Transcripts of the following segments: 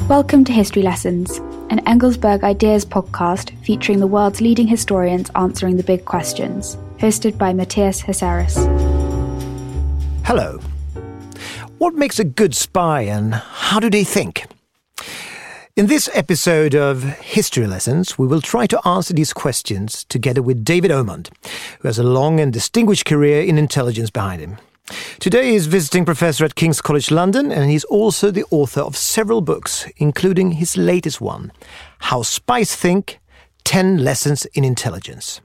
Welcome to History Lessons, an Engelsberg Ideas podcast featuring the world's leading historians answering the big questions, hosted by Matthias Hesseris. Hello. What makes a good spy and how do they think? In this episode of History Lessons, we will try to answer these questions together with David Omand, who has a long and distinguished career in intelligence behind him. Today he is visiting professor at King's College London, and he's also the author of several books, including his latest one, How Spies Think, 10 Lessons in Intelligence.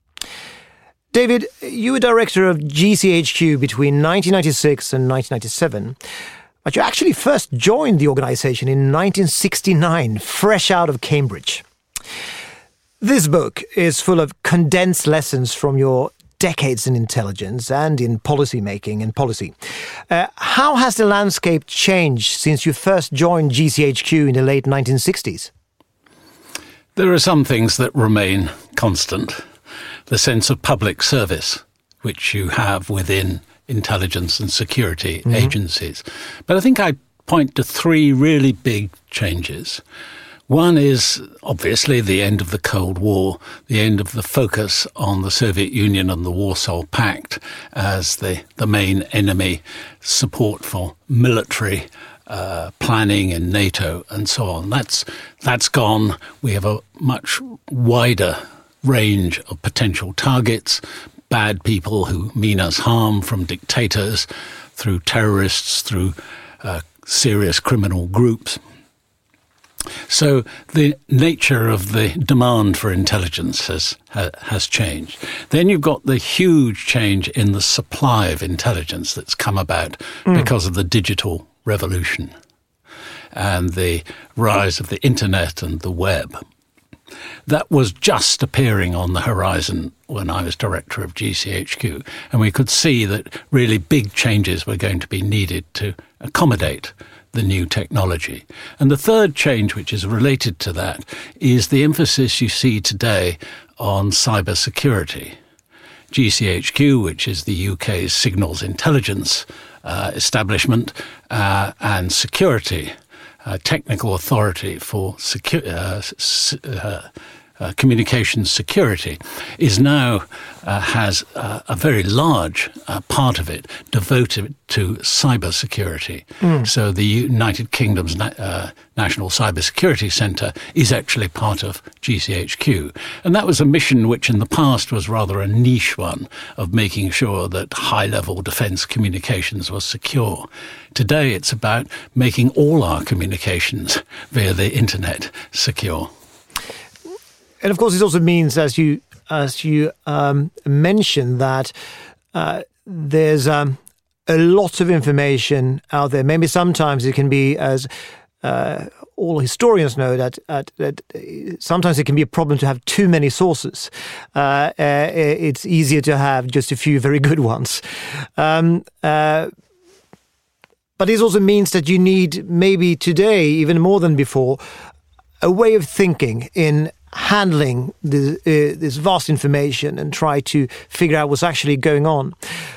David, you were director of GCHQ between 1996 and 1997, but you actually first joined the organization in 1969, fresh out of Cambridge. This book is full of condensed lessons from your decades in intelligence and in policy making and policy. How has the landscape changed since you first joined GCHQ in the late 1960s? There are some things that remain constant. The sense of public service, which you have within intelligence and security agencies. But I think I point to three really big changes. One is obviously the end of the Cold War, the end of the focus on the Soviet Union and the Warsaw Pact as the main enemy, support for military planning in NATO and so on. That's gone. We have a much wider range of potential targets, bad people who mean us harm, from dictators through terrorists, through serious criminal groups. So the nature of the demand for intelligence has changed. Then you've got the huge change in the supply of intelligence that's come about because of the digital revolution and the rise of the internet and the web. That was just appearing on the horizon when I was director of GCHQ, and we could see that really big changes were going to be needed to accommodate the new technology. And the third change, which is related to that, is the emphasis you see today on cybersecurity. GCHQ, which is the UK's signals intelligence establishment, and security, technical authority for communications security, is now has a very large part of it devoted to cybersecurity. So the United Kingdom's National Cybersecurity Centre is actually part of GCHQ. And that was a mission which in the past was rather a niche one of making sure that high-level defence communications was secure. Today it's about making all our communications via the internet secure. And of course, it also means, as you mentioned, that there's a lot of information out there. Maybe sometimes it can be, as all historians know, that sometimes it can be a problem to have too many sources. It's easier to have just a few very good ones. But this also means that you need, maybe today, even more than before, a way of thinking in handling this vast information and try to figure out what's actually going on.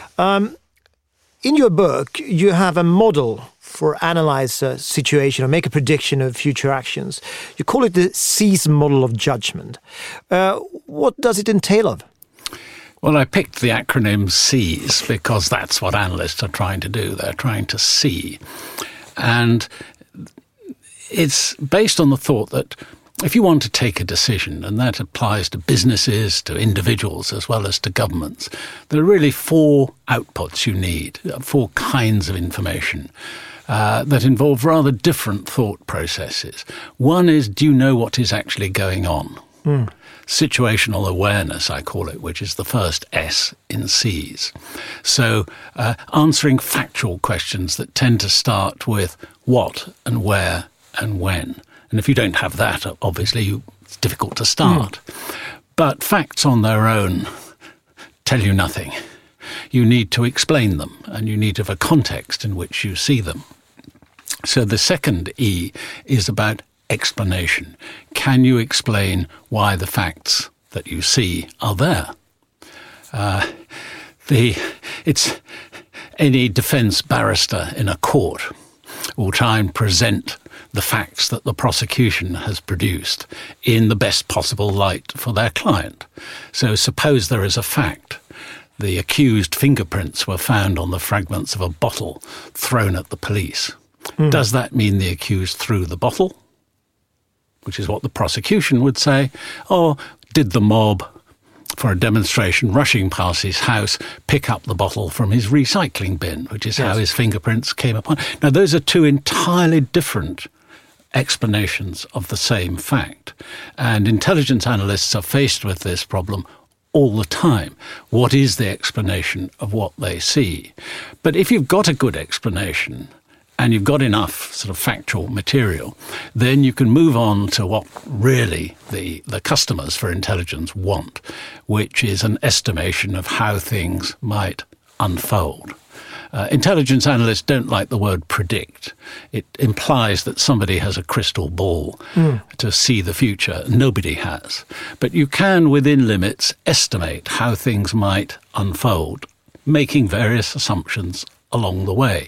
In your book, you have a model for analyze a situation or make a prediction of future actions. You call it the SEAS model of judgment. What does it entail of? Well, I picked the acronym SEAS because that's what analysts are trying to do. They're trying to see. And it's based on the thought that if you want to take a decision, and that applies to businesses, to individuals, as well as to governments, there are really four outputs you need, four kinds of information that involve rather different thought processes. One is, do you know what is actually going on? Situational awareness, I call it, which is the first S in SEAS. So answering factual questions that tend to start with what and where and when. And if you don't have that, obviously, it's difficult to start. But facts on their own tell you nothing. You need to explain them, and you need to have a context in which you see them. So the second E is about explanation. Can you explain why the facts that you see are there? It's any defence barrister in a court will try and present the facts that the prosecution has produced in the best possible light for their client. So suppose there is a fact. The accused fingerprints were found on the fragments of a bottle thrown at the police. Does that mean the accused threw the bottle? Which is what the prosecution would say. Or did the mob, for a demonstration rushing past his house, pick up the bottle from his recycling bin, which is how his fingerprints came upon? Now, those are two entirely different explanations of the same fact. And intelligence analysts are faced with this problem all the time. What is the explanation of what they see? But if you've got a good explanation and you've got enough sort of factual material, then you can move on to what really the customers for intelligence want, which is an estimation of how things might unfold. Intelligence analysts don't like the word predict. It implies that somebody has a crystal ball to see the future. Nobody has. But you can, within limits, estimate how things might unfold, making various assumptions along the way.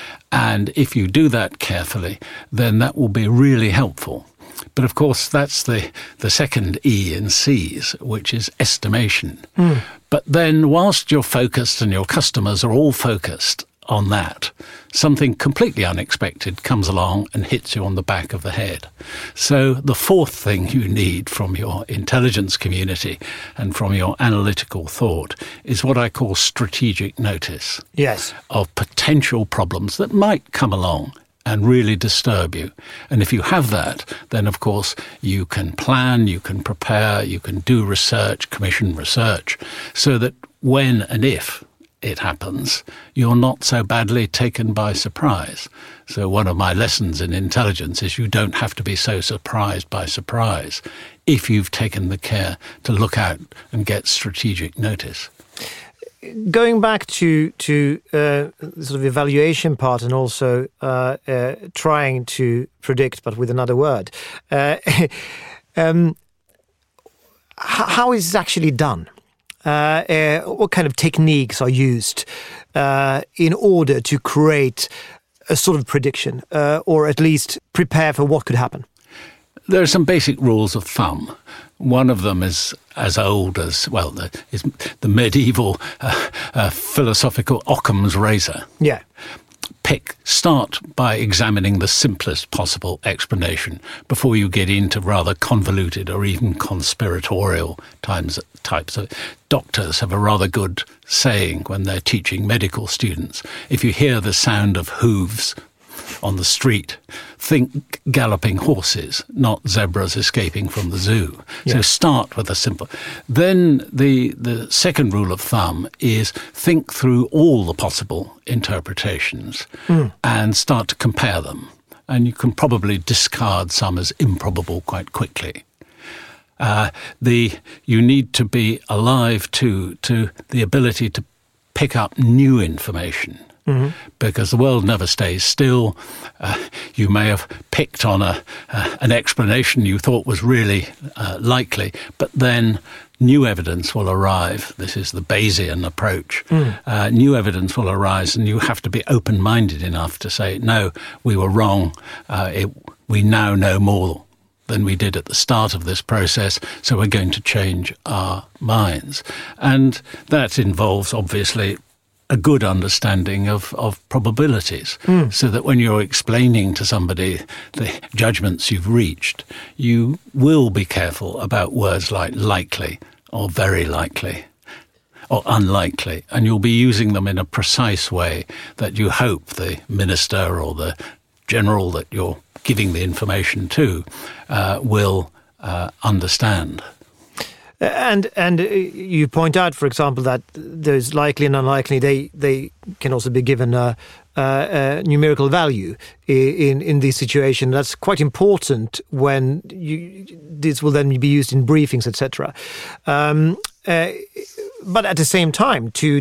And if you do that carefully, then that will be really helpful. But of course, that's the second E in C's, which is estimation. But then whilst you're focused and your customers are all focused on that, something completely unexpected comes along and hits you on the back of the head. So the fourth thing you need from your intelligence community and from your analytical thought is what I call strategic notice. Yes. Of potential problems that might come along and really disturb you. And if you have that, then of course you can plan, you can prepare, you can do research, commission research, so that when and if it happens, you're not so badly taken by surprise. So one of my lessons in intelligence is you don't have to be so surprised by surprise if you've taken the care to look out and get strategic notice. Going back to sort of evaluation part and also trying to predict, but with another word, how is it actually done? What kind of techniques are used in order to create a sort of prediction, or at least prepare for what could happen? There are some basic rules of thumb. One of them is as old as, well, is the medieval philosophical Occam's razor. Yeah. Start by examining the simplest possible explanation before you get into rather convoluted or even conspiratorial types of. Doctors have a rather good saying when they're teaching medical students. If you hear the sound of hooves on the street, think galloping horses, not zebras escaping from the zoo. Yeah. So start with a simple. Then the second rule of thumb is think through all the possible interpretations and start to compare them. And you can probably discard some as improbable quite quickly. You need to be alive to the ability to pick up new information. Because the world never stays still. You may have picked on an explanation you thought was really likely, but then new evidence will arrive. This is the Bayesian approach. New evidence will arise, and you have to be open-minded enough to say, no, we were wrong. We now know more than we did at the start of this process, so we're going to change our minds. And that involves, obviously, a good understanding of probabilities, so that when you're explaining to somebody the judgments you've reached, you will be careful about words like likely or very likely or unlikely, and you'll be using them in a precise way that you hope the minister or the general that you're giving the information to will understand. And you point out, for example, that those likely and unlikely, they can also be given a numerical value in this situation. That's quite important when this will then be used in briefings, etc. But at the same time, to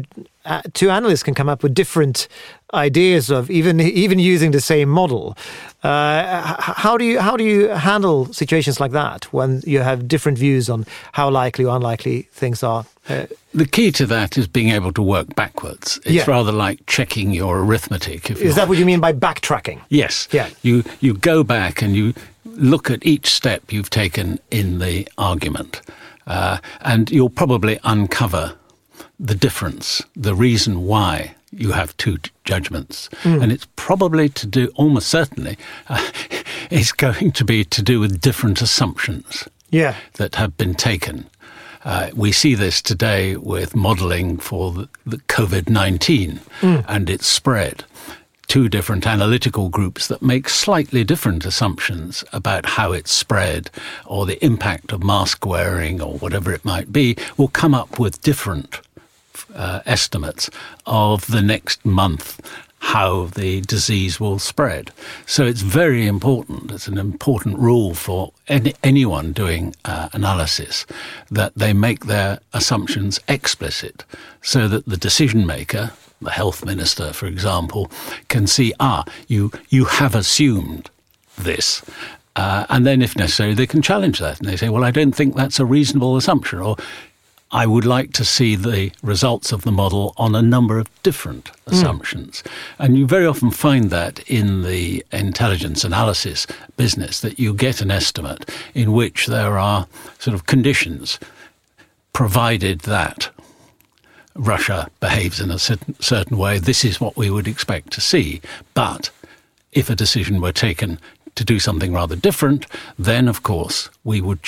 two analysts can come up with different ideas of even using the same model. How do you handle situations like that when you have different views on how likely or unlikely things are? The key to that is being able to work backwards. It's rather like checking your arithmetic. Is that what you mean by backtracking? Yes. Yeah. You go back and you look at each step you've taken in the argument, and you'll probably uncover the difference, the reason why you have two judgments. And it's probably to do, almost certainly, it's going to be to do with different assumptions that have been taken. We see this today with modelling for the COVID-19 and its spread. Two different analytical groups that make slightly different assumptions about how it's spread or the impact of mask wearing or whatever it might be will come up with different estimates of the next month how the disease will spread. So it's very important, it's an important rule for anyone doing analysis, that they make their assumptions explicit so that the decision maker, the health minister, for example, can see, you have assumed this. And then, if necessary, they can challenge that. And they say, well, I don't think that's a reasonable assumption, or I would like to see the results of the model on a number of different assumptions. And you very often find that in the intelligence analysis business, that you get an estimate in which there are sort of conditions, provided that Russia behaves in a certain way, this is what we would expect to see. But if a decision were taken to do something rather different, then of course we would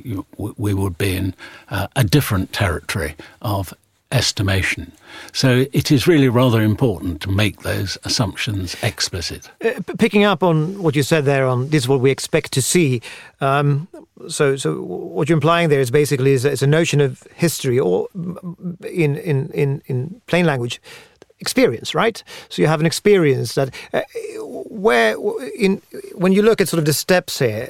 be in a different territory of estimation. So it is really rather important to make those assumptions explicit. Picking up on what you said there on this is what we expect to see. So what you're implying there is basically is a notion of history, or in plain language, experience, right? So you have an experience that when you look at sort of the steps here,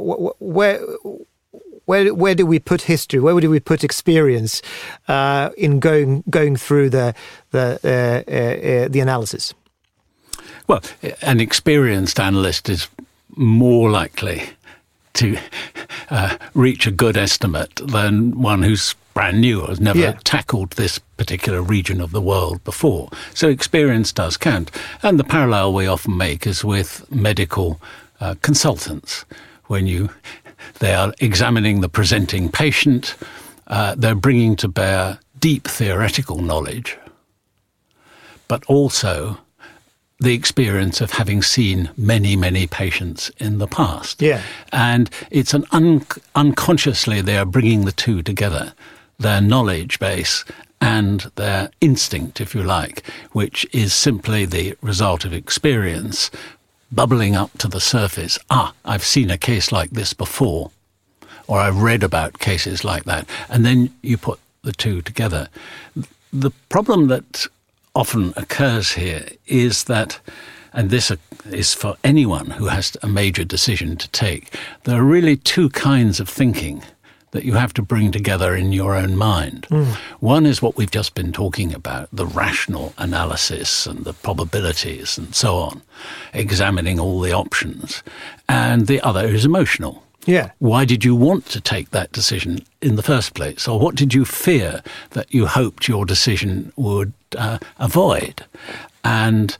where do we put history? Where do we put experience in going through the analysis? Well, an experienced analyst is more likely to reach a good estimate than one who's brand new or has never tackled this particular region of the world before. So experience does count. And the parallel we often make is with medical consultants. When they are examining the presenting patient, they're bringing to bear deep theoretical knowledge, but also the experience of having seen many, many patients in the past. Yeah. And it's unconsciously they are bringing the two together, their knowledge base and their instinct, if you like, which is simply the result of experience bubbling up to the surface. I've seen a case like this before, or I've read about cases like that. And then you put the two together. The problem that often occurs here is that, and this is for anyone who has a major decision to take, there are really two kinds of thinking that you have to bring together in your own mind. One is what we've just been talking about, the rational analysis and the probabilities and so on, examining all the options. And the other is emotional. Yeah. Why did you want to take that decision in the first place? Or what did you fear that you hoped your decision would avoid? And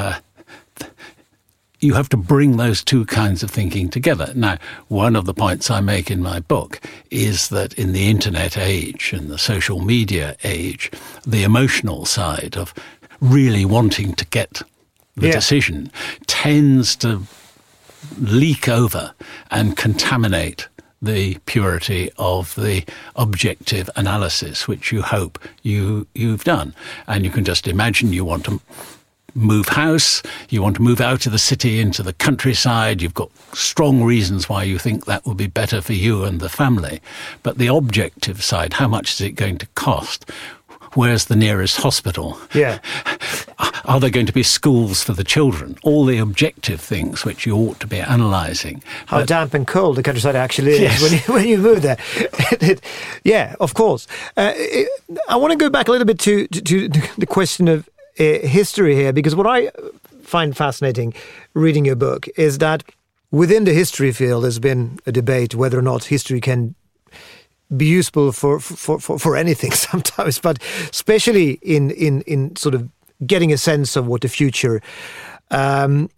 you have to bring those two kinds of thinking together. Now, one of the points I make in my book is that in the internet age and the social media age, the emotional side of really wanting to get the decision tends to leak over and contaminate the purity of the objective analysis, which you hope you've done. And you can just imagine you want to move house, you want to move out of the city into the countryside, you've got strong reasons why you think that would be better for you and the family. But the objective side, how much is it going to cost? Where's the nearest hospital? Yeah. Are there going to be schools for the children? All the objective things which you ought to be analysing. How damp and cold the countryside actually is Yes. when you move there. Yeah, of course. I want to go back a little bit to the question of history here, because what I find fascinating reading your book is that within the history field there's been a debate whether or not history can be useful for anything sometimes, but especially in sort of getting a sense of what the future what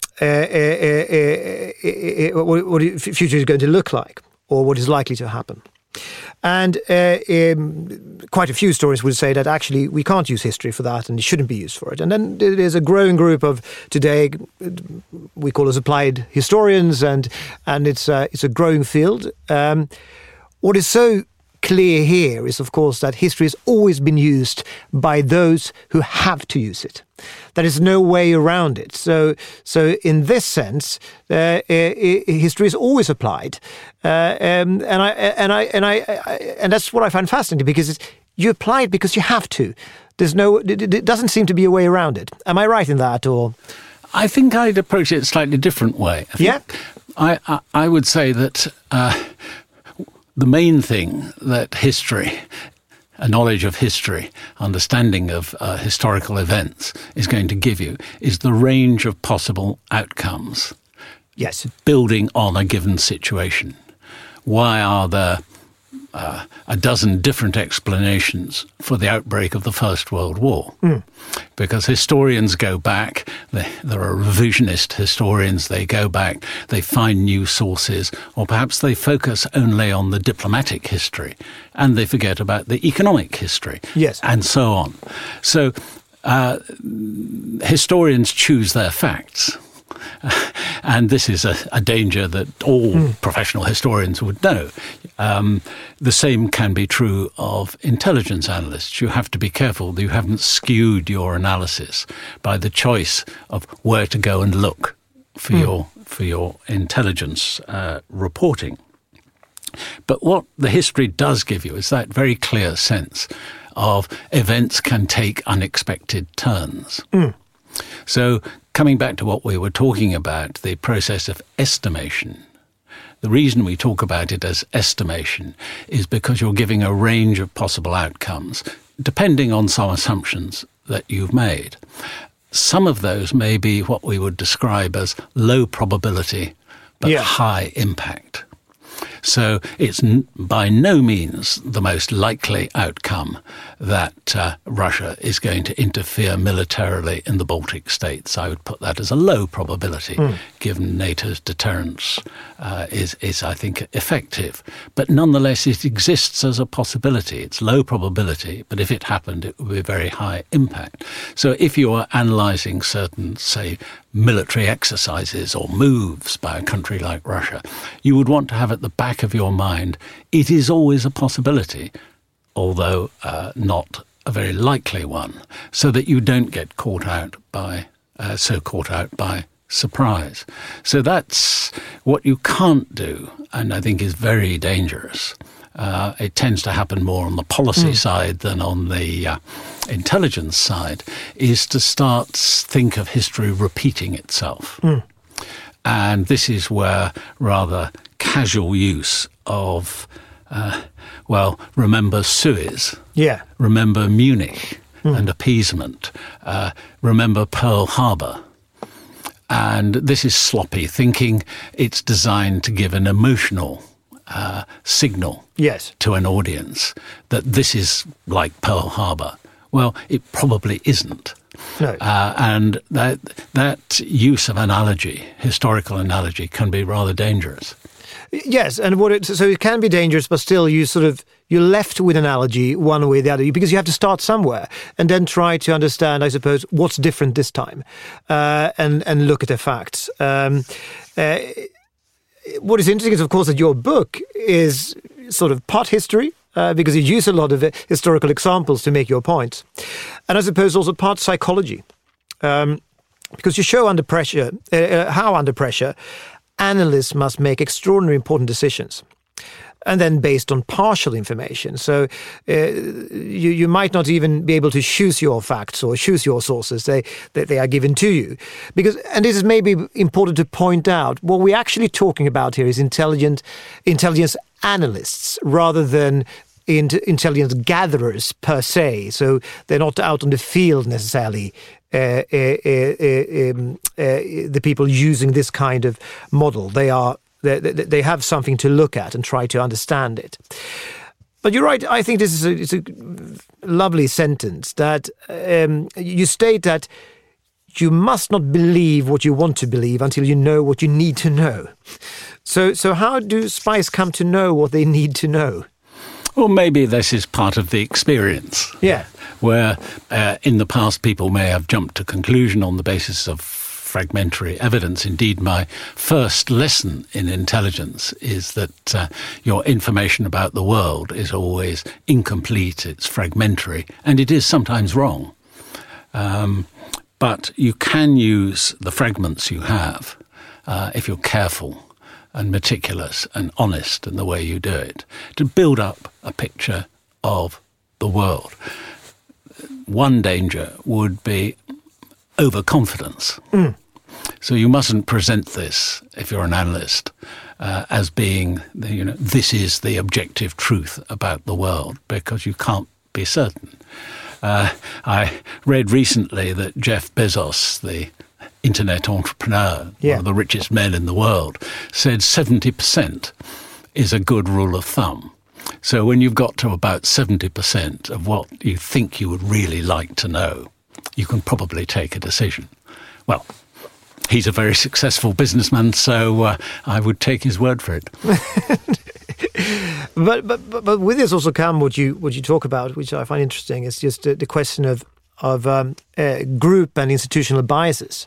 the future is going to look like, or what is likely to happen. And quite a few stories would say that actually we can't use history for that and it shouldn't be used for it. And then there's a growing group of today, we call us applied historians, and it's a growing field. What is so clear here is, of course, that history has always been used by those who have to use it. There is no way around it. So in this sense, history is always applied, and that's what I find fascinating, because you apply it because you have to. It doesn't seem to be a way around it. Am I right in that, or? I think I'd approach it a slightly different way. I would say that the main thing that history, a knowledge of history, understanding of historical events is going to give you is the range of possible outcomes. Yes. Building on a given situation. Why are there a dozen different explanations for the outbreak of the First World War? Because historians go back, there are revisionist historians, they go back, they find new sources, or perhaps they focus only on the diplomatic history and they forget about the economic history, yes, and so on. So historians choose their facts. And this is a danger that all professional historians would know. The same can be true of intelligence analysts. You have to be careful that you haven't skewed your analysis by the choice of where to go and look for your intelligence reporting. But what the history does give you is that very clear sense of events can take unexpected turns. So coming back to what we were talking about, the process of estimation, the reason we talk about it as estimation is because you're giving a range of possible outcomes, depending on some assumptions that you've made. Some of those may be what we would describe as low probability, but high impact. So it's by no means the most likely outcome that Russia is going to interfere militarily in the Baltic states. I would put that as a low probability, given NATO's deterrence is, I think, effective. But nonetheless, it exists as a possibility. It's low probability, but if it happened, it would be very high impact. So if you are analysing certain, say, military exercises or moves by a country like Russia, you would want to have at the back of your mind, it is always a possibility, although not a very likely one, so that you don't get caught out by surprise. So that's what you can't do, and I think is very dangerous. It tends to happen more on the policy side than on the intelligence side, is to think of history repeating itself. And this is where rather casual use of, remember Suez, remember Munich and appeasement, remember Pearl Harbor. And this is sloppy thinking. It's designed to give an emotional signal to an audience that this is like Pearl Harbor. Well, it probably isn't. No. And that use of analogy, historical analogy, can be rather dangerous. Yes, and so it can be dangerous, but still you're left with analogy one way or the other, because you have to start somewhere and then try to understand, I suppose, what's different this time, and look at the facts. What is interesting is, of course, that your book is sort of part history, because you use a lot of historical examples to make your points, and I suppose also part psychology, because you show under pressure how under pressure analysts must make extraordinarily important decisions. and then based on partial information. So you might not even be able to choose your facts or choose your sources. They are given to you. And this is maybe important to point out, what we're actually talking about here is intelligence analysts rather than intelligence gatherers per se. So they're not out on the field necessarily, the people using this kind of model. They have something to look at and try to understand it. But you're right. I think this is a lovely sentence that you state that you must not believe what you want to believe until you know what you need to know. So how do spies come to know what they need to know? Well, maybe this is part of the experience. Yeah. Where in the past people may have jumped to conclusion on the basis of fragmentary evidence. Indeed, my first lesson in intelligence is that your information about the world is always incomplete, it's fragmentary, and it is sometimes wrong. But you can use the fragments you have if you're careful and meticulous and honest in the way you do it, to build up a picture of the world. One danger would be overconfidence. So you mustn't present this, if you're an analyst, as being, this is the objective truth about the world, because you can't be certain. I read recently that Jeff Bezos, the internet entrepreneur, one of the richest men in the world, said 70% is a good rule of thumb. So when you've got to about 70% of what you think you would really like to know, you can probably take a decision. Well, he's a very successful businessman, so I would take his word for it. But with this also come what you talk about, which I find interesting, is just the question of group and institutional biases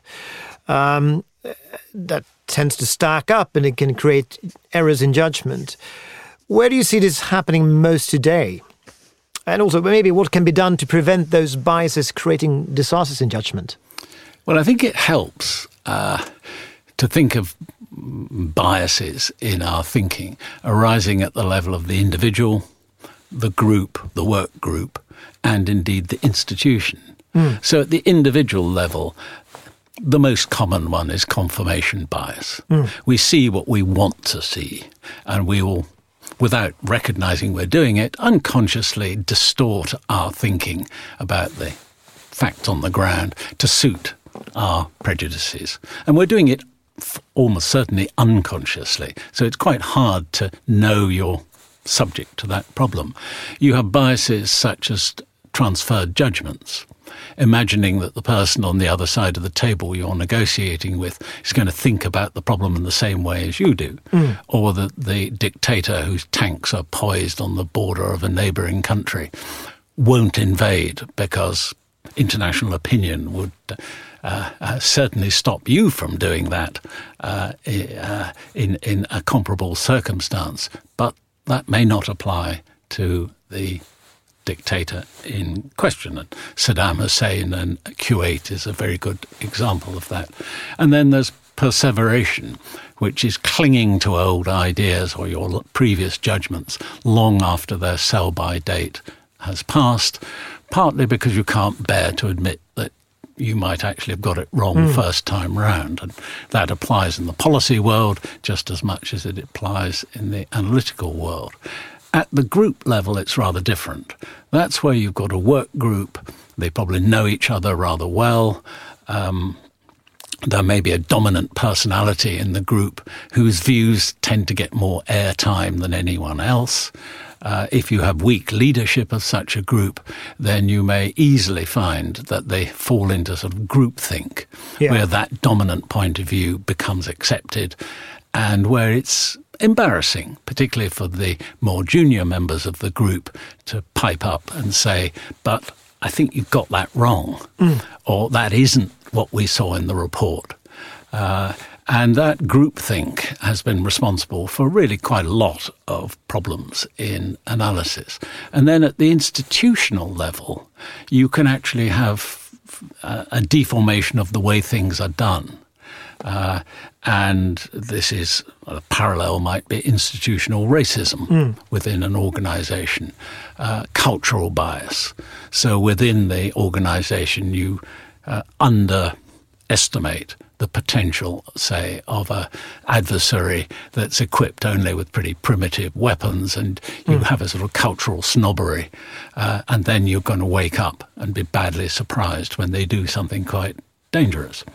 that tends to stack up, and it can create errors in judgment. Where do you see this happening most today? And also maybe what can be done to prevent those biases creating disasters in judgment? Well, I think it helps to think of biases in our thinking arising at the level of the individual, the group, the work group, and indeed the institution. So at the individual level, the most common one is confirmation bias. We see what we want to see, and we will, without recognizing we're doing it, unconsciously distort our thinking about the facts on the ground to suit our prejudices. And we're doing it almost certainly unconsciously. So it's quite hard to know you're subject to that problem. You have biases such as transferred judgments, imagining that the person on the other side of the table you're negotiating with is going to think about the problem in the same way as you do, or that the dictator whose tanks are poised on the border of a neighbouring country won't invade because international opinion would certainly stop you from doing that in a comparable circumstance. But that may not apply to the dictator in question. And Saddam Hussein and Kuwait is a very good example of that. And then there's perseveration, which is clinging to old ideas or your previous judgments long after their sell-by date has passed, partly because you can't bear to admit that you might actually have got it wrong first time round. And that applies in the policy world just as much as it applies in the analytical world. At the group level, it's rather different. That's where you've got a work group. They probably know each other rather well. There may be a dominant personality in the group whose views tend to get more airtime than anyone else. If you have weak leadership of such a group, then you may easily find that they fall into sort of groupthink, where that dominant point of view becomes accepted and where it's embarrassing, particularly for the more junior members of the group, to pipe up and say, but I think you've got that wrong, or that isn't what we saw in the report. And that groupthink has been responsible for really quite a lot of problems in analysis. And then at the institutional level, you can actually have a deformation of the way things are done. And this is, a parallel might be institutional racism within an organisation, cultural bias. So within the organisation, you underestimate the potential, say, of an adversary that's equipped only with pretty primitive weapons, and you have a sort of cultural snobbery, and then you're going to wake up and be badly surprised when they do something quite dangerous.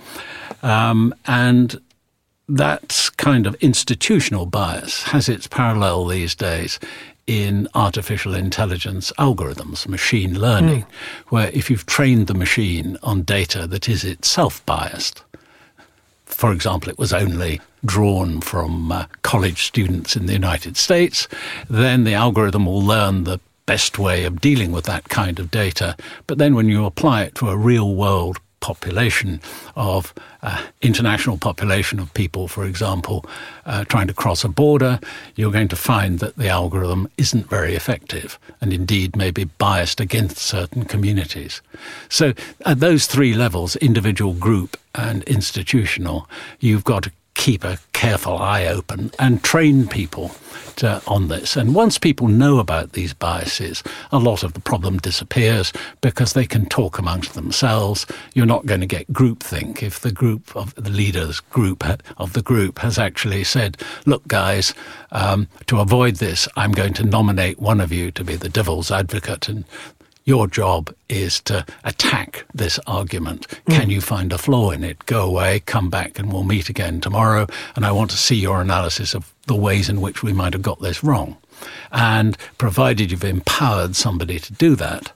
And that kind of institutional bias has its parallel these days in artificial intelligence algorithms, machine learning, where if you've trained the machine on data that is itself biased, for example, it was only drawn from college students in the United States, then the algorithm will learn the best way of dealing with that kind of data. But then when you apply it to a real-world population of international population of people, for example, trying to cross a border, you're going to find that the algorithm isn't very effective and indeed may be biased against certain communities. So at those three levels, individual, group and institutional, you've got to keep a careful eye open and train people on this. And once people know about these biases, a lot of the problem disappears because they can talk amongst themselves. You're not going to get groupthink if the group of the leaders group of the group has actually said, look, guys, to avoid this, I'm going to nominate one of you to be the devil's advocate, and your job is to attack this argument. Can you find a flaw in it? Go away, come back, and we'll meet again tomorrow. And I want to see your analysis of the ways in which we might have got this wrong. And provided you've empowered somebody to do that,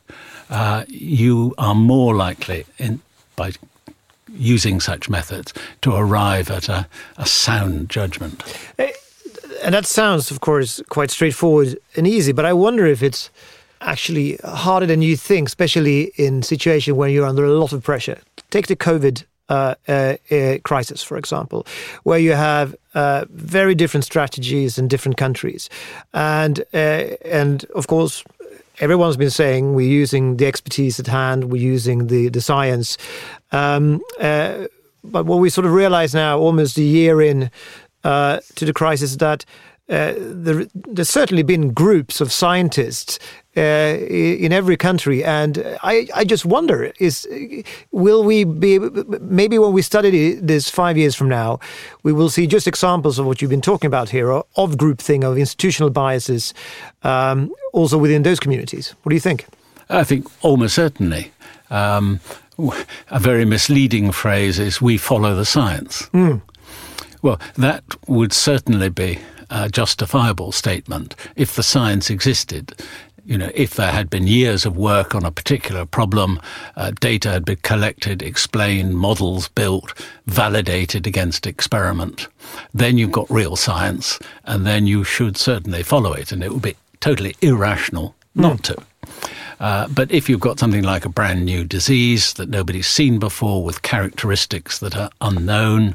you are more likely, by using such methods, to arrive at a sound judgment. And that sounds, of course, quite straightforward and easy, but I wonder if it's actually harder than you think, especially in situations where you're under a lot of pressure. Take the COVID crisis, for example, where you have very different strategies in different countries. And of course, everyone's been saying we're using the expertise at hand, we're using the science. But what we sort of realize now, almost a year in to the crisis, is that there's certainly been groups of scientists in every country, and I just wonder: will we be, maybe when we study this 5 years from now, we will see just examples of what you've been talking about here, of groupthink, of institutional biases, also within those communities. What do you think? I think almost certainly. A very misleading phrase is "we follow the science." Well, that would certainly be a justifiable statement if the science existed. You know, if there had been years of work on a particular problem, data had been collected, explained, models built, validated against experiment, then you've got real science, and then you should certainly follow it, and it would be totally irrational not to. But if you've got something like a brand new disease that nobody's seen before with characteristics that are unknown,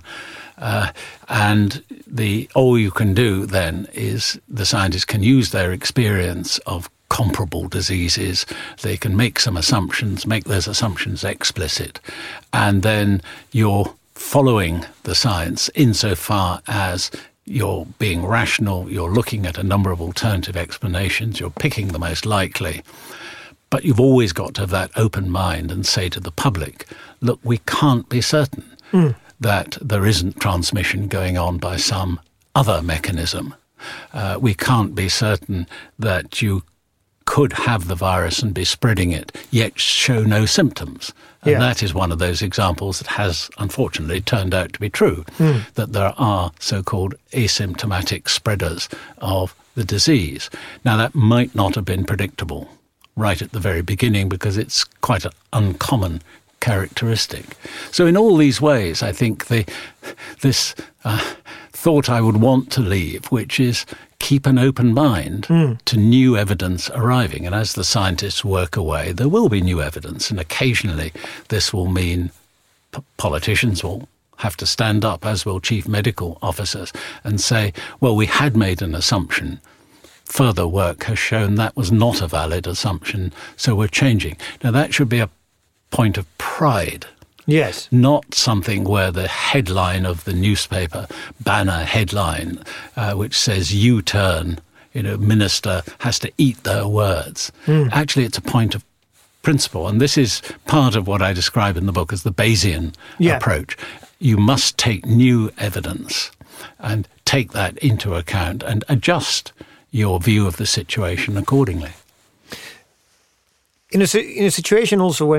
and all you can do then is the scientists can use their experience of comparable diseases. They can make some assumptions, make those assumptions explicit, and then you're following the science insofar as you're being rational, you're looking at a number of alternative explanations, you're picking the most likely. But you've always got to have that open mind and say to the public, look, we can't be certain that there isn't transmission going on by some other mechanism. We can't be certain that you could have the virus and be spreading it, yet show no symptoms. And that is one of those examples that has, unfortunately, turned out to be true, that there are so-called asymptomatic spreaders of the disease. Now, that might not have been predictable right at the very beginning because it's quite an uncommon characteristic. So in all these ways, I think this thought I would want to leave, which is keep an open mind to new evidence arriving. And as the scientists work away, there will be new evidence. And occasionally this will mean politicians will have to stand up, as will chief medical officers, and say, well, we had made an assumption. Further work has shown that was not a valid assumption, so we're changing. Now, that should be a point of pride Yes. Not something where the headline of the newspaper, banner headline, which says U-turn, minister has to eat their words. Actually, it's a point of principle. And this is part of what I describe in the book as the Bayesian approach. You must take new evidence and take that into account and adjust your view of the situation accordingly. In a situation also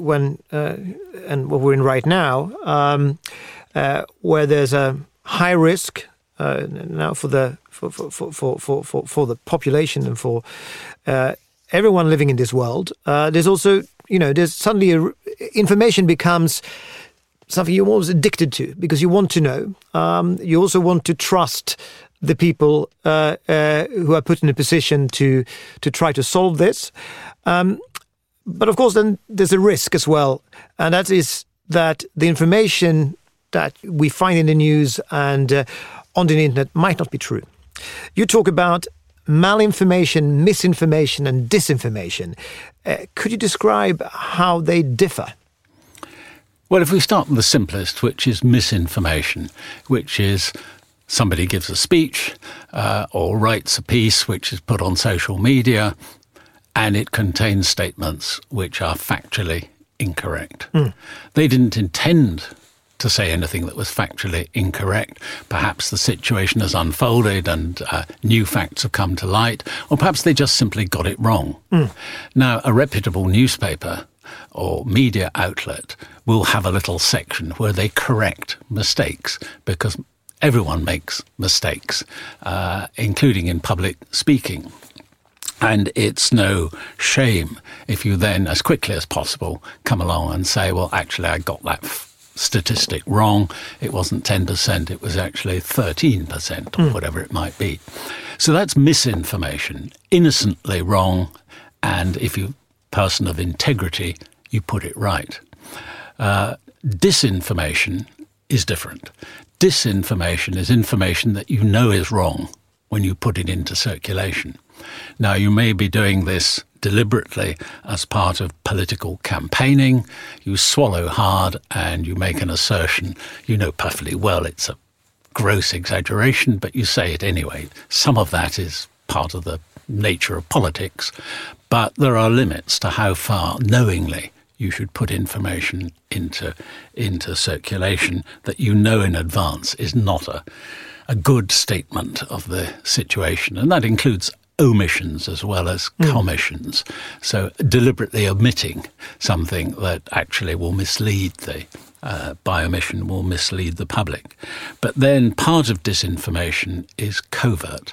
and what we're in right now, where there's a high risk now for the population and for everyone living in this world, there's also there's suddenly information becomes something you're almost addicted to because you want to know. You also want to trust the people who are put in a position to try to solve this. But of course, then there's a risk as well, and that is that the information that we find in the news and on the internet might not be true. You talk about malinformation, misinformation, and disinformation. Could you describe how they differ? Well, if we start with the simplest, which is misinformation, which is somebody gives a speech or writes a piece which is put on social media, and it contains statements which are factually incorrect. They didn't intend to say anything that was factually incorrect. Perhaps the situation has unfolded and new facts have come to light, or perhaps they just simply got it wrong. Now, a reputable newspaper or media outlet will have a little section where they correct mistakes, because everyone makes mistakes, including in public speaking. And it's no shame if you then, as quickly as possible, come along and say, well, actually, I got that statistic wrong. It wasn't 10%, it was actually 13% or whatever it might be. So that's misinformation, innocently wrong. And if you're a person of integrity, you put it right. Disinformation is different. Disinformation is information that you know is wrong when you put it into circulation. Now, you may be doing this deliberately as part of political campaigning. You swallow hard and you make an assertion. You know perfectly well it's a gross exaggeration, but you say it anyway. Some of that is part of the nature of politics, but there are limits to how far knowingly you should put information into circulation that you know in advance is not a good statement of the situation. And that includes omissions as well as commissions. So deliberately omitting something that actually will mislead by omission will mislead the public. But then part of disinformation is covert.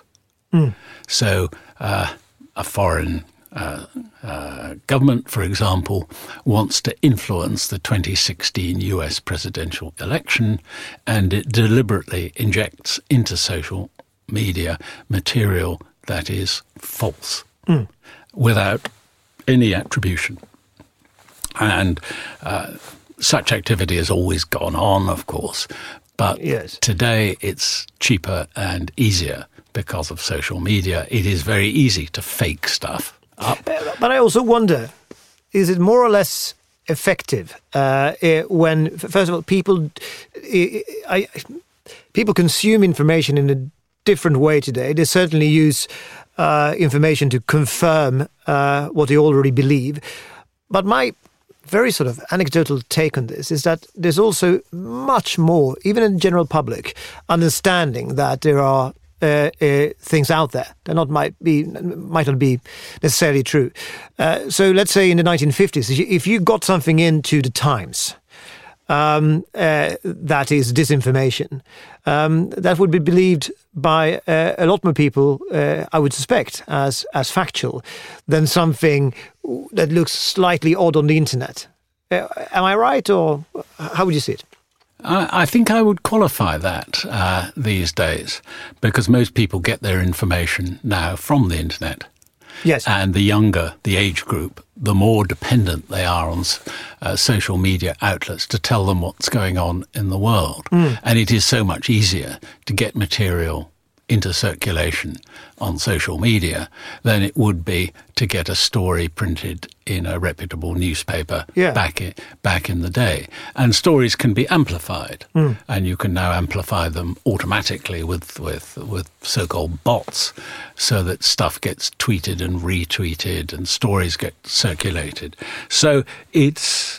So a foreign government, for example, wants to influence the 2016 US presidential election, and it deliberately injects into social media material that is false without any attribution. And such activity has always gone on, of course, but today it's cheaper and easier because of social media. It is very easy to fake stuff up. But I also wonder, is it more or less effective when, first of all, people consume information in a different way today? They certainly use information to confirm what they already believe. But my very sort of anecdotal take on this is that there's also much more, even in the general public, understanding that there are things out there that might not be necessarily true. So let's say in the 1950s, if you got something into the Times that is disinformation, that would be believed by a lot more people, I would suspect, as factual than something that looks slightly odd on the internet. Am I right, or how would you see it? I think I would qualify that these days, because most people get their information now from the internet. Yes. And the younger the age group, the more dependent they are on social media outlets to tell them what's going on in the world. And it is so much easier to get material into circulation on social media than it would be to get a story printed in a reputable newspaper back in the day. And stories can be amplified, and you can now amplify them automatically with so-called bots, so that stuff gets tweeted and retweeted and stories get circulated. So it's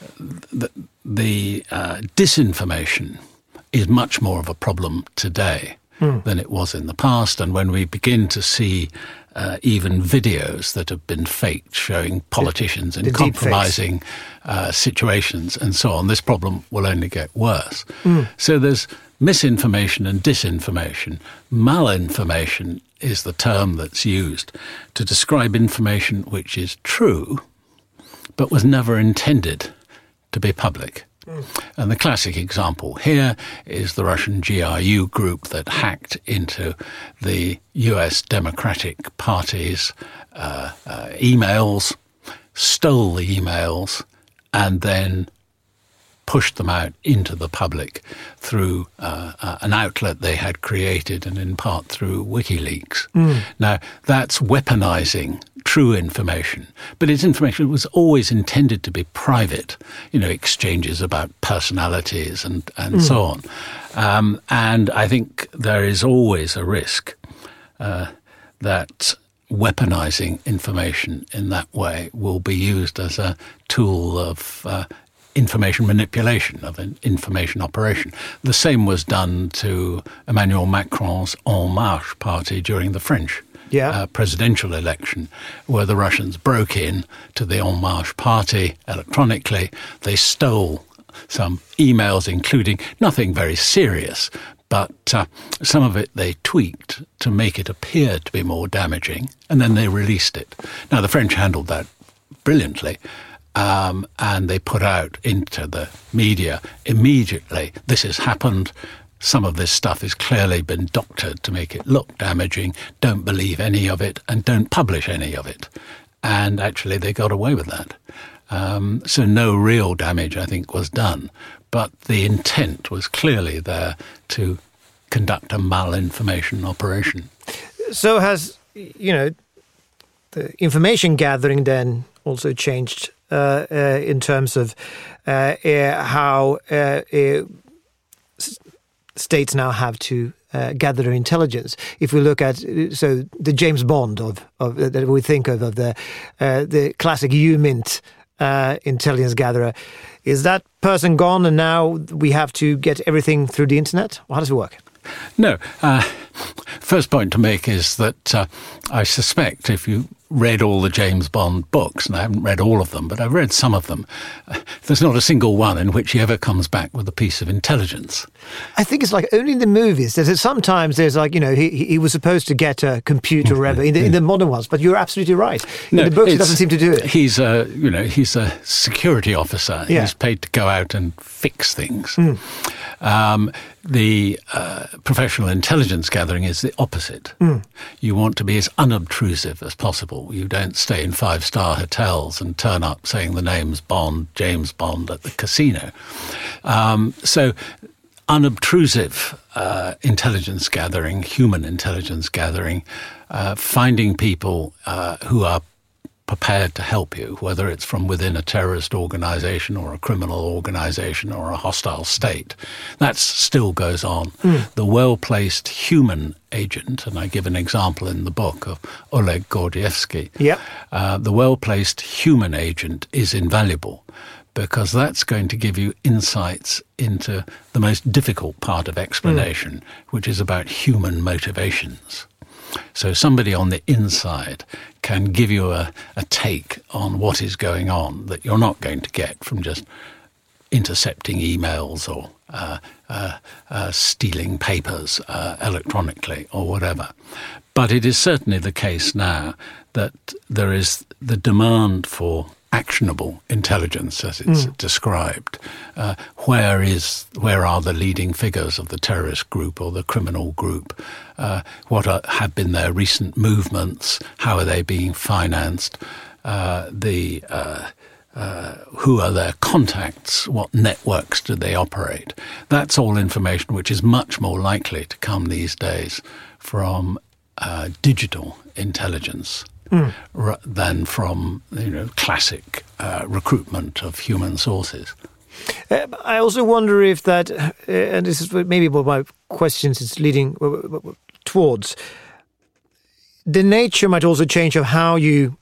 the disinformation is much more of a problem today than it was in the past. And when we begin to see even videos that have been faked showing politicians in compromising situations and so on, this problem will only get worse. So there's misinformation and disinformation. Malinformation is the term that's used to describe information which is true but was never intended to be public. And the classic example here is the Russian GRU group that hacked into the US Democratic Party's emails, stole the emails, and then pushed them out into the public through an outlet they had created, and in part through WikiLeaks. Now, that's weaponizing true information, but it's information that was always intended to be private, exchanges about personalities and so on. And I think there is always a risk that weaponizing information in that way will be used as a tool of information manipulation, of an information operation. The same was done to Emmanuel Macron's En Marche party during the French presidential election, where the Russians broke in to the En Marche party electronically. They stole some emails, including nothing very serious, but some of it they tweaked to make it appear to be more damaging, and then they released it. Now, the French handled that brilliantly, and they put out into the media immediately, this has happened, some of this stuff has clearly been doctored to make it look damaging, don't believe any of it, and don't publish any of it. And actually they got away with that. So no real damage, I think, was done. But the intent was clearly there to conduct a malinformation operation. So has, the information gathering then also changed in terms of how states now have to gather intelligence. If we look at the James Bond of that we think of the classic U-Mint intelligence gatherer, is that person gone and now we have to get everything through the internet? How does it work? No. First point to make is that I suspect if you read all the James Bond books, and I haven't read all of them, but I've read some of them, there's not a single one in which he ever comes back with a piece of intelligence. I think it's like only in the movies. Sometimes there's like, he was supposed to get a computer or whatever in the modern ones, but you're absolutely right. In the books, he doesn't seem to do it. He's a security officer. Yeah. He's paid to go out and fix things. The professional intelligence gathering is the opposite. You want to be as unobtrusive as possible. You don't stay in 5-star hotels and turn up saying the name's Bond, James Bond at the casino. So unobtrusive intelligence gathering, human intelligence gathering, finding people who are prepared to help you, whether it's from within a terrorist organization or a criminal organization or a hostile state. That still goes on. The well-placed human agent, and I give an example in the book of Oleg Gordievsky, the well-placed human agent is invaluable because that's going to give you insights into the most difficult part of explanation, which is about human motivations. So somebody on the inside can give you a take on what is going on that you're not going to get from just intercepting emails or stealing papers electronically or whatever. But it is certainly the case now that there is the demand for actionable intelligence, as it's described. Where are the leading figures of the terrorist group or the criminal group? What have been their recent movements? How are they being financed? The who are their contacts, what networks do they operate. That's all information which is much more likely to come these days from digital intelligence than from classic recruitment of human sources. I also wonder if that, and this is maybe what my questions is leading towards, the nature might also change of how you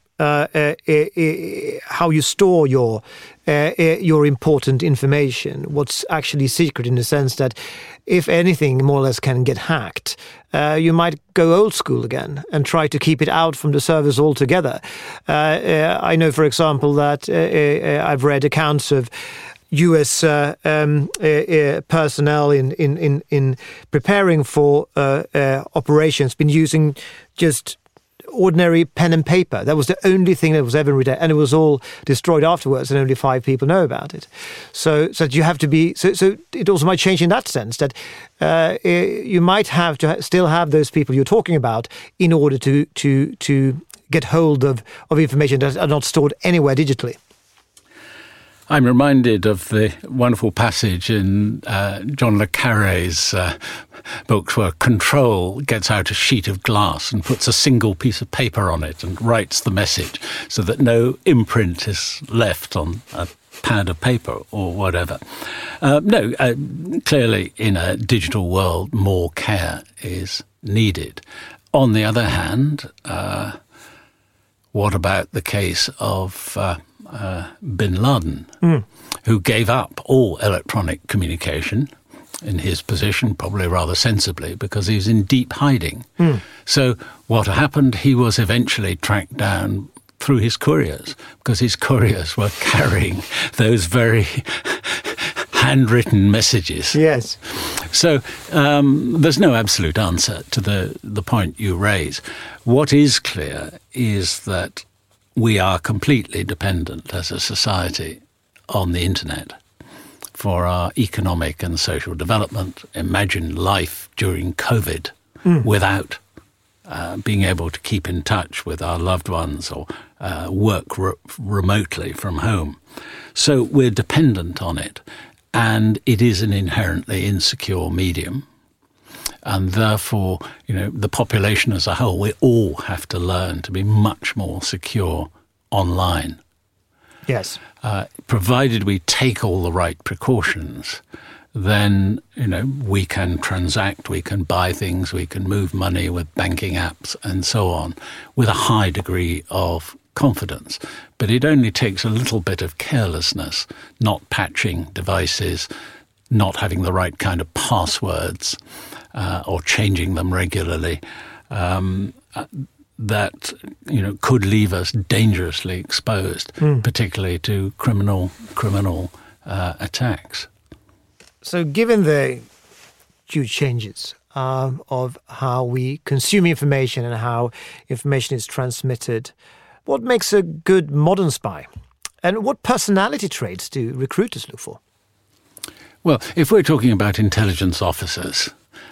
store your important information, what's actually secret, in the sense that if anything more or less can get hacked, you might go old school again and try to keep it out from the servers altogether. I know, for example, that I've read accounts of U.S. personnel in preparing for operations been using just ordinary pen and paper. That was the only thing that was ever written, and it was all destroyed afterwards, and only 5 people know about it. So you have to be. So it also might change in that sense that you might have to still have those people you're talking about in order to get hold of information that are not stored anywhere digitally. I'm reminded of the wonderful passage in John le Carré's books where Control gets out a sheet of glass and puts a single piece of paper on it and writes the message so that no imprint is left on a pad of paper or whatever. Clearly in a digital world, more care is needed. On the other hand, what about the case of bin Laden, who gave up all electronic communication in his position, probably rather sensibly, because he was in deep hiding. So what happened, he was eventually tracked down through his couriers, because his couriers were carrying those very handwritten messages. Yes. So there's no absolute answer to the point you raise. What is clear is that we are completely dependent as a society on the internet for our economic and social development. Imagine life during COVID without being able to keep in touch with our loved ones or work remotely from home. So we're dependent on it, and it is an inherently insecure medium. And therefore, the population as a whole, we all have to learn to be much more secure online. Yes. Provided we take all the right precautions, then, we can transact, we can buy things, we can move money with banking apps and so on with a high degree of confidence. But it only takes a little bit of carelessness, not patching devices, not having the right kind of passwords, or changing them regularly, that could leave us dangerously exposed, particularly to criminal attacks. So, given the huge changes of how we consume information and how information is transmitted, what makes a good modern spy, and what personality traits do recruiters look for? Well, if we're talking about intelligence officers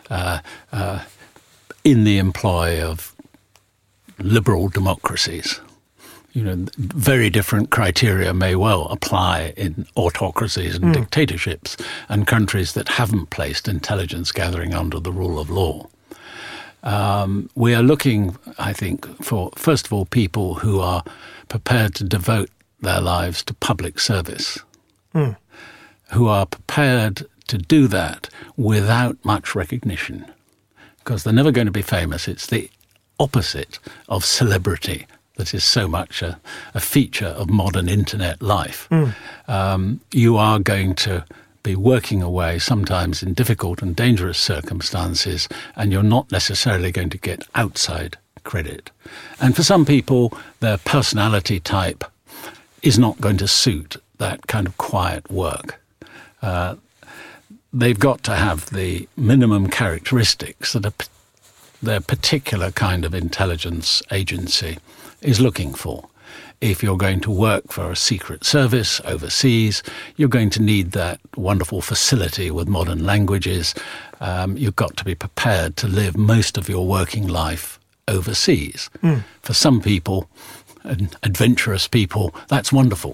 in the employ of liberal democracies, very different criteria may well apply in autocracies and dictatorships and countries that haven't placed intelligence gathering under the rule of law. We are looking, I think, for, first of all, people who are prepared to devote their lives to public service, who are prepared to do that without much recognition, because they're never going to be famous. It's the opposite of celebrity that is so much a feature of modern internet life. You are going to be working away, sometimes in difficult and dangerous circumstances, and you're not necessarily going to get outside credit. And for some people, their personality type is not going to suit that kind of quiet work. They've got to have the minimum characteristics that their particular kind of intelligence agency is looking for. If you're going to work for a secret service overseas, you're going to need that wonderful facility with modern languages. You've got to be prepared to live most of your working life overseas. For some people, adventurous people, that's wonderful.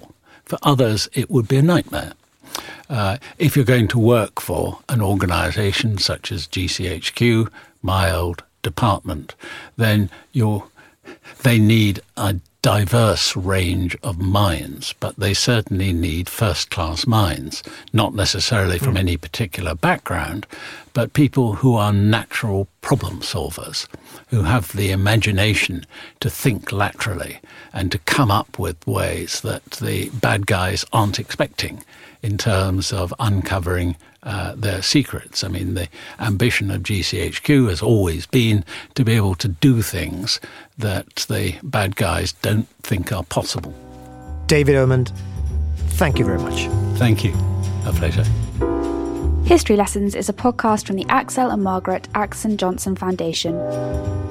For others, it would be a nightmare. If you're going to work for an organisation such as GCHQ, my old department, then they need a diverse range of minds, but they certainly need first-class minds, not necessarily from any particular background, but people who are natural problem solvers, who have the imagination to think laterally and to come up with ways that the bad guys aren't expecting in terms of uncovering their secrets. I mean, the ambition of GCHQ has always been to be able to do things that the bad guys don't think are possible. David Omand, thank you very much. Thank you. A pleasure. History Lessons is a podcast from the Axel and Margaret Axon Johnson Foundation.